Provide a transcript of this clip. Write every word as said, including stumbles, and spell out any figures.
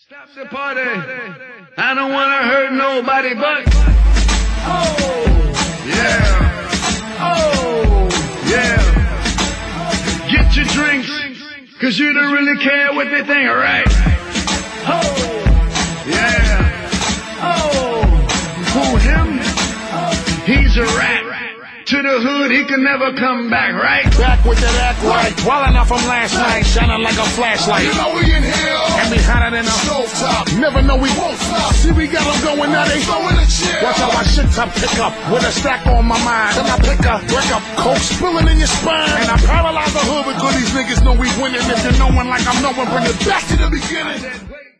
Stop the party. I don't want to hurt nobody but. Oh, yeah. Oh, yeah. Get your drinks, cause you don't really care what they think, alright? Oh, yeah. Oh, who him? He's a rat. To the hood, he can never come back, right? Back with that act right. Wildin' out from last night, shining like a flashlight. You know we in here, and we hotter than a stove top. Never know we won't stop. See, we got them going now, they throwing a chair. Watch how my shit top pick up with a stack on my mind. Then I pick up, break up, coke spilling in your spine. And I paralyze the hood because these niggas know we winning. If you're knowing like I'm knowing, bring it back to the beginning.